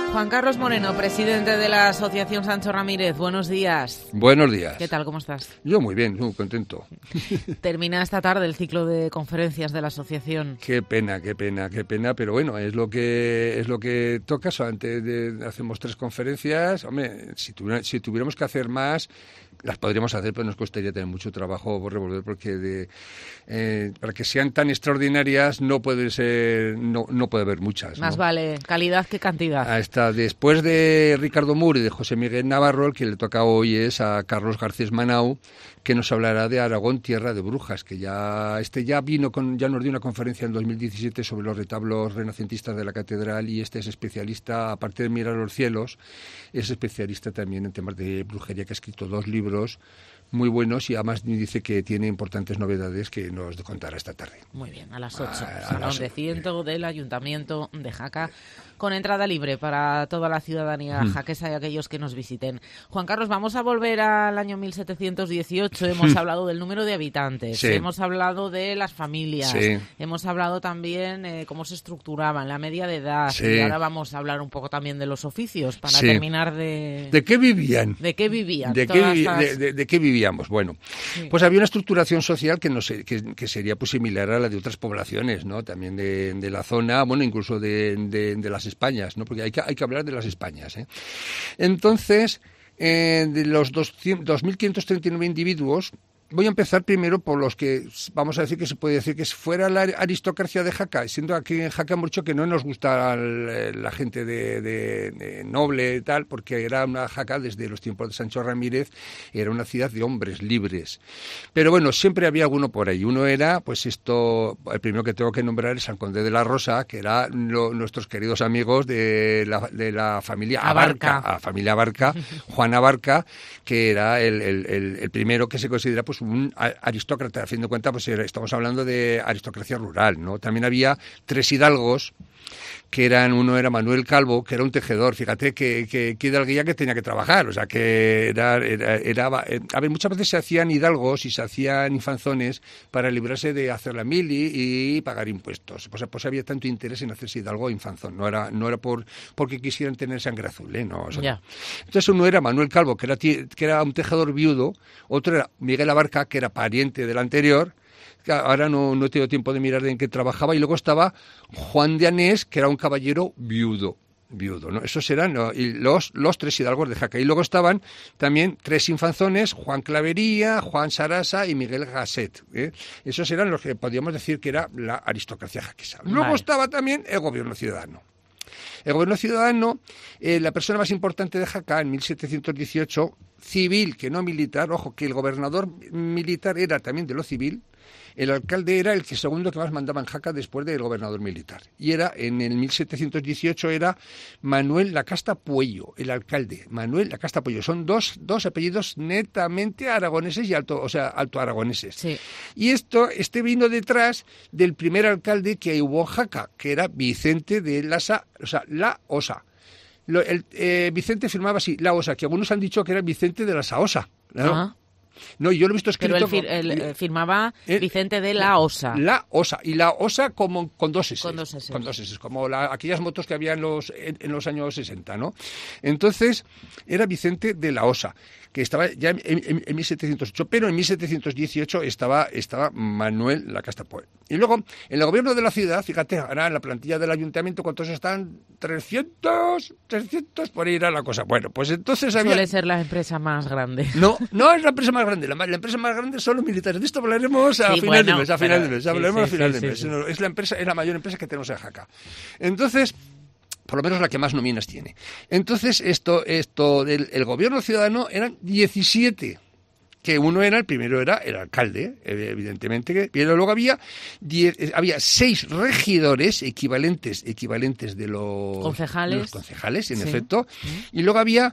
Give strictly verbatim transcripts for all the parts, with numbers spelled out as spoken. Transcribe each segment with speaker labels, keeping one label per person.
Speaker 1: Juan Carlos Moreno, presidente de la Asociación Sancho Ramírez, buenos días.
Speaker 2: Buenos días.
Speaker 1: ¿Qué tal, cómo estás?
Speaker 2: Yo muy bien, muy contento.
Speaker 1: Termina esta tarde el ciclo de conferencias de la asociación.
Speaker 2: Qué pena, qué pena, qué pena, pero bueno, es lo que es lo que toca. Antes de, hacemos tres conferencias. Hombre, si, tuviera, si tuviéramos que hacer más, las podríamos hacer, pero nos costaría tener mucho trabajo por revolver, porque de, eh, para que sean tan extraordinarias no puede ser, no, no puede haber muchas.
Speaker 1: Más
Speaker 2: ¿no?
Speaker 1: vale calidad que cantidad.
Speaker 2: Hasta después de Ricardo Mur y de José Miguel Navarro, el que le toca hoy es a Carlos Garcés Manau, que nos hablará de Aragón, tierra de brujas, que ya este ya vino con, ya nos dio una conferencia en dos mil diecisiete sobre los retablos renacentistas de la catedral, y este es especialista, aparte de mirar los cielos, es especialista también en temas de brujería, que ha escrito dos libros muy buenos y además dice que tiene importantes novedades que nos contará esta tarde.
Speaker 1: Muy bien, a las ocho,
Speaker 2: a,
Speaker 1: Salón de Ciento del Ayuntamiento de Jaca, con entrada libre para toda la ciudadanía mm. jaquesa y aquellos que nos visiten. Juan Carlos, vamos a volver al año mil setecientos dieciocho. Hemos hablado del número de habitantes,
Speaker 2: sí.
Speaker 1: hemos hablado de las familias,
Speaker 2: sí.
Speaker 1: hemos hablado también eh, cómo se estructuraban, la media de edad,
Speaker 2: sí.
Speaker 1: y ahora vamos a hablar un poco también de los oficios para
Speaker 2: sí.
Speaker 1: terminar de...
Speaker 2: ¿De qué vivían?
Speaker 1: ¿De qué vivían?
Speaker 2: ¿De qué, vi...
Speaker 1: estas...
Speaker 2: de, de, de qué vivían? Bueno, sí. pues había una estructuración social que no sé, que, que sería pues similar a la de otras poblaciones, ¿no? También de, de la zona, bueno, incluso de, de, de las Españas, ¿no? Porque hay que, hay que hablar de las Españas, ¿eh? Entonces, eh, de los dos mil quinientos treinta y nueve individuos, voy a empezar primero por los que, vamos a decir que se puede decir que fuera la aristocracia de Jaca, siendo aquí en Jaca mucho que no nos gusta el, la gente de, de, de noble y tal, porque era una Jaca desde los tiempos de Sancho Ramírez, era una ciudad de hombres libres. Pero bueno, siempre había alguno por ahí. Uno era, pues esto, el primero que tengo que nombrar es San Conde de la Rosa, que era lo, nuestros queridos amigos de la, de la familia Abarca, Abarca la familia Abarca, Juan Abarca, que era el, el, el, el primero que se considera pues un aristócrata. A fin de cuentas, pues estamos hablando de aristocracia rural, ¿no? También había tres hidalgos, que eran, uno era Manuel Calvo, que era un tejedor. Fíjate que, que, que hidalguía que tenía que trabajar, o sea que era, era, era, a ver, muchas veces se hacían hidalgos y se hacían infanzones para librarse de hacer la mili y pagar impuestos. Pues, pues había tanto interés en hacerse hidalgo o infanzón, no era, no era por porque quisieran tener sangre azul, ¿eh? No, o sea, yeah. Entonces uno era Manuel Calvo, que era, que era un tejedor viudo, otro era Miguel Abarca, que era pariente del anterior. Ahora no, no he tenido tiempo de mirar en qué trabajaba, y luego estaba Juan de Anés, que era un caballero viudo, viudo, ¿no? Esos eran ¿no? y los, los tres hidalgos de Jaca. Y luego estaban también tres infanzones, Juan Clavería, Juan Sarasa y Miguel Gasset, ¿eh? Esos eran los que podíamos decir que era la aristocracia jaquesa. Luego vale. estaba también el gobierno ciudadano. El gobierno ciudadano, eh, la persona más importante de Jaca en mil setecientos dieciocho, civil, que no militar, ojo, que el gobernador militar era también de lo civil. El alcalde era el que segundo que más mandaba en Jaca después del gobernador militar. Y era, en el mil setecientos dieciocho, era Manuel Lacasta Puello, el alcalde. Manuel Lacasta Puello. Son dos, dos apellidos netamente aragoneses y alto, o sea, alto aragoneses.
Speaker 1: Sí.
Speaker 2: Y esto, este vino detrás del primer alcalde que hubo en Jaca, que era Vicente de Lasa, o sea, La Osa. Lo, el, eh, Vicente firmaba así, La Osa, que algunos han dicho que era Vicente de la Saosa. ¿No?
Speaker 1: Ah.
Speaker 2: No, yo lo he visto escrito...
Speaker 1: Pero él, fir, él eh, firmaba eh, Vicente de la Osa.
Speaker 2: La Osa. Y la Osa como con dos S.
Speaker 1: Con dos S.
Speaker 2: Con dos S, como la, aquellas motos que había en los, en, en los años sesenta, ¿no? Entonces, era Vicente de la Osa, que estaba ya en, en, en mil setecientos ocho, pero en mil setecientos dieciocho estaba, estaba Manuel Lacasta Puello. Y luego, en el gobierno de la ciudad, fíjate, ahora en la plantilla del ayuntamiento, ¿cuántos están? trescientos, trescientos, por ahí era la cosa. Bueno, pues entonces había...
Speaker 1: Suele ser la empresa más grande.
Speaker 2: No, no es la empresa más grande. La, la empresa más grande son los militares. De esto hablaremos a
Speaker 1: sí,
Speaker 2: final
Speaker 1: bueno,
Speaker 2: de mes. A final
Speaker 1: pero,
Speaker 2: de mes. Hablaremos
Speaker 1: sí, sí,
Speaker 2: a final
Speaker 1: sí,
Speaker 2: de mes.
Speaker 1: Sí, sí.
Speaker 2: Es la empresa, es la mayor empresa que tenemos en Jaca. Entonces, por lo menos la que más nóminas tiene. Entonces, esto, esto del el gobierno ciudadano eran diecisiete. Que uno era, el primero era el alcalde, evidentemente, pero luego había diez, había seis regidores equivalentes, equivalentes de los
Speaker 1: concejales,
Speaker 2: de los concejales en sí. efecto,
Speaker 1: sí.
Speaker 2: Y luego había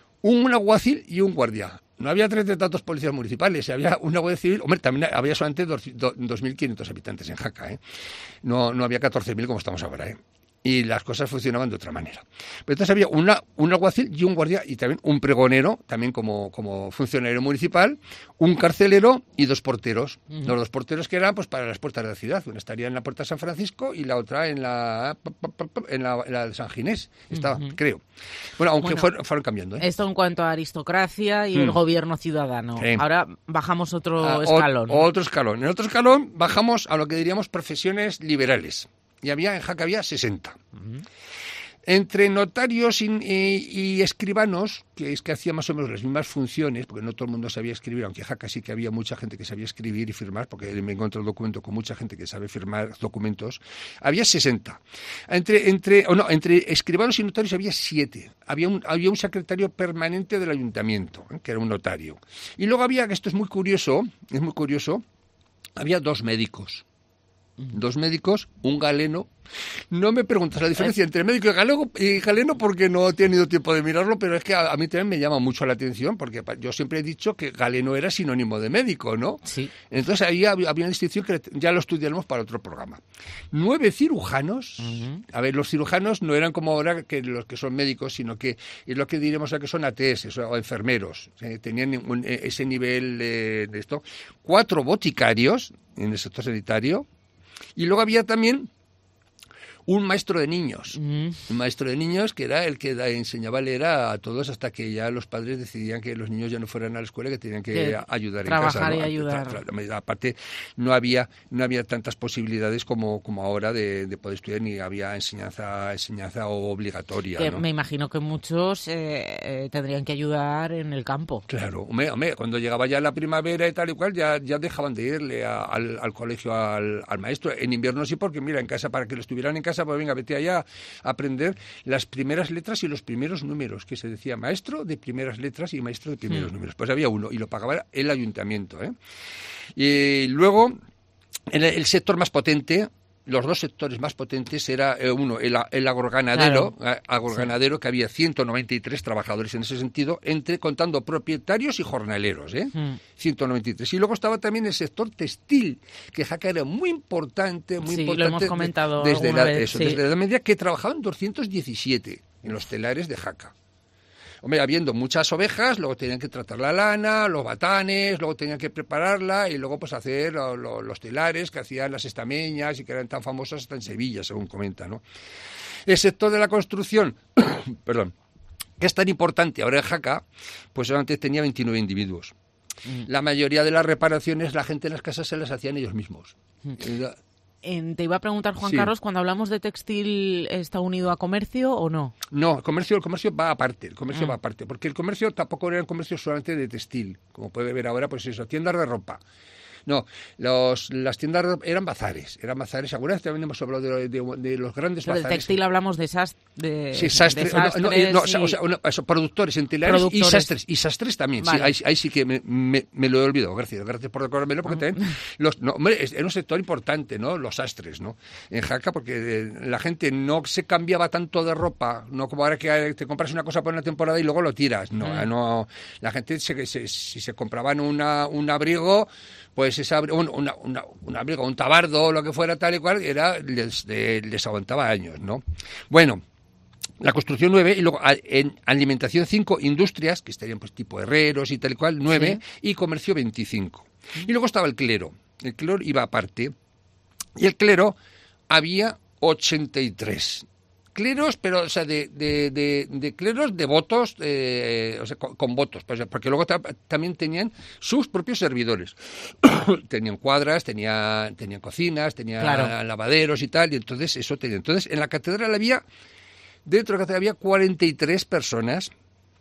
Speaker 2: un alguacil y un guardia. No había treinta y tantos policías municipales, había una guardia civil. Hombre, también había solamente dos mil quinientos habitantes en Jaca, ¿eh? No, no había catorce mil como estamos ahora, ¿eh? y las cosas funcionaban de otra manera. Pero entonces había una, un alguacil y un guardia y también un pregonero, también como, como funcionario municipal, un carcelero y dos porteros. Uh-huh. Los dos porteros que eran pues para las puertas de la ciudad. Una estaría en la puerta de San Francisco y la otra en la en la, en la de San Ginés. Estaba, uh-huh. creo. Bueno, aunque bueno, fueron, fueron cambiando. ¿eh?
Speaker 1: Esto en cuanto a aristocracia y mm. el gobierno ciudadano. Sí. Ahora bajamos otro ah, escalón.
Speaker 2: O, otro escalón. En otro escalón bajamos a lo que diríamos profesiones liberales. Y había en Jaca había sesenta. Uh-huh. Entre notarios y, y, y escribanos, que es que hacían más o menos las mismas funciones, porque no todo el mundo sabía escribir, aunque en Jaca sí que había mucha gente que sabía escribir y firmar, porque me encontré el documento con mucha gente que sabe firmar documentos, había sesenta. Entre, entre, o no, entre escribanos y notarios había siete. Había un, había un secretario permanente del ayuntamiento, ¿eh? que era un notario. Y luego había, que esto es muy curioso, es muy curioso, había dos médicos. Dos médicos, un galeno. No me preguntas la diferencia entre médico y galego y galeno porque no he tenido tiempo de mirarlo, pero es que a, a mí también me llama mucho la atención porque yo siempre he dicho que galeno era sinónimo de médico, ¿no?
Speaker 1: Sí.
Speaker 2: Entonces ahí había, había una distinción que ya lo estudiaremos para otro programa. Nueve cirujanos. Uh-huh. A ver, los cirujanos no eran como ahora que los que son médicos, sino que es lo que diremos que son A T S o enfermeros. Eh, tenían un, ese nivel eh, de esto. Cuatro boticarios en el sector sanitario. Y luego había también un maestro de niños, mm. un maestro de niños que era el que da, enseñaba a leer a, a todos hasta que ya los padres decidían que los niños ya no fueran a la escuela, que tenían que, que ayudar en casa.
Speaker 1: Trabajar y
Speaker 2: ¿no?
Speaker 1: ayudar.
Speaker 2: Tra, tra, aparte, no había no había tantas posibilidades como, como ahora de, de poder estudiar, ni había enseñanza enseñanza obligatoria.
Speaker 1: Que
Speaker 2: ¿no?
Speaker 1: Me imagino que muchos eh, eh, tendrían que ayudar en el campo.
Speaker 2: Claro, hombre, hombre, cuando llegaba ya la primavera y tal y cual, ya, ya dejaban de irle a, al, al colegio al, al maestro. En invierno sí, porque mira, en casa, para que lo estuvieran en casa, pues venga, vete allá a aprender las primeras letras y los primeros números, que se decía maestro de primeras letras y maestro de primeros mm. números. Pues había uno y lo pagaba el ayuntamiento, ¿eh? Y luego, en el sector más potente, los dos sectores más potentes era eh, uno, el, el agroganadero, claro. agroganadero sí. que había ciento noventa y tres trabajadores en ese sentido, entre contando propietarios y jornaleros, ¿eh? Mm. ciento noventa y tres. Y luego estaba también el sector textil, que Jaca era muy importante, muy
Speaker 1: sí,
Speaker 2: importante.
Speaker 1: Lo hemos comentado
Speaker 2: de, desde, la,
Speaker 1: vez,
Speaker 2: eso,
Speaker 1: sí.
Speaker 2: desde la Edad Media, que trabajaban doscientos diecisiete en los telares de Jaca. Hombre, habiendo muchas ovejas, luego tenían que tratar la lana, los batanes, luego tenían que prepararla y luego pues hacer lo, lo, los telares que hacían las estameñas y que eran tan famosas hasta en Sevilla, según comenta, ¿no? El sector de la construcción, perdón, que es tan importante ahora en Jaca, pues antes tenía veintinueve individuos. Mm. La mayoría de las reparaciones, la gente en las casas se las hacían ellos mismos. Mm. Era,
Speaker 1: Eh, te iba a preguntar, Juan sí. Carlos, cuando hablamos de textil, ¿está unido a comercio o no?
Speaker 2: No, el comercio, el comercio va aparte, el comercio ah. va aparte, porque el comercio tampoco era un comercio solamente de textil, como puede ver ahora, pues eso, tiendas de ropa. No, los, las tiendas eran bazares, eran bazares. Alguna vez también hemos hablado de, de, de los grandes
Speaker 1: Pero
Speaker 2: bazares.
Speaker 1: Del textil hablamos de, sast, de,
Speaker 2: sí, sastre,
Speaker 1: de sastres.
Speaker 2: No, no, no, y... o sea, no, eso, productores en telares y sastres. Y sastres también, vale. sí, ahí, ahí sí que me, me, me lo he olvidado. Gracias, gracias por recordármelo, porque también los, no, hombre, era un sector importante, ¿no? Los sastres, ¿no? En Jaca, porque la gente no se cambiaba tanto de ropa, no como ahora que te compras una cosa por una temporada y luego lo tiras. No, mm. no la gente, se, se, si se compraban una, un abrigo, pues ese abrigo, un, una, una, un abrigo, un tabardo o lo que fuera tal y cual, era, les, de, les aguantaba años, ¿no? Bueno, la construcción nueve, y luego en alimentación cinco, industrias, que estarían pues tipo herreros y tal y cual, nueve, sí. y comercio veinticinco. Y luego estaba el clero. El clero iba aparte. Y el clero había ochenta y tres. Cleros, pero, o sea, de, de, de, de cleros devotos, eh, o sea, con, con votos, pues, porque luego ta, también tenían sus propios servidores. Tenían cuadras, tenían, tenían cocinas, tenían claro. lavaderos y tal, y entonces eso tenía. Entonces, en la catedral había, dentro de la catedral había cuarenta y tres personas,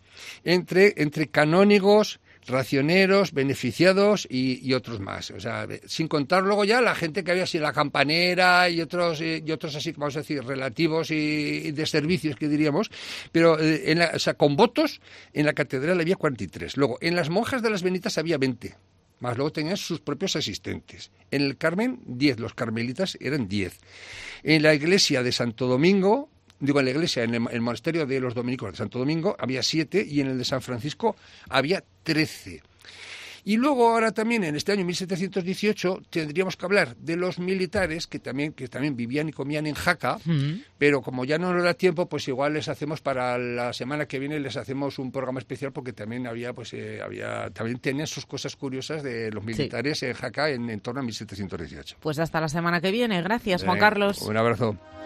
Speaker 2: entre, entre canónigos, racioneros, beneficiados y, y otros más, o sea, sin contar luego ya la gente que había así, la campanera y otros y otros así, vamos a decir, relativos y, y de servicios que diríamos, pero eh, en la, o sea, con votos en la catedral había cuarenta y tres, luego en las monjas de las Benitas había veinte, más luego tenían sus propios asistentes, en el Carmen diez, los carmelitas eran diez, en la iglesia de Santo Domingo, digo, en la iglesia, en el, el monasterio de los dominicos de Santo Domingo, había siete y en el de San Francisco había trece. Y luego ahora también en este año mil setecientos dieciocho tendríamos que hablar de los militares que también que también vivían y comían en Jaca, mm. pero como ya no nos da tiempo, pues igual les hacemos para la semana que viene les hacemos un programa especial porque también había pues eh, había también tenían sus cosas curiosas de los militares sí. en Jaca en, en torno a mil setecientos dieciocho.
Speaker 1: Pues hasta la semana que viene. Gracias, Juan Carlos.
Speaker 2: Un abrazo.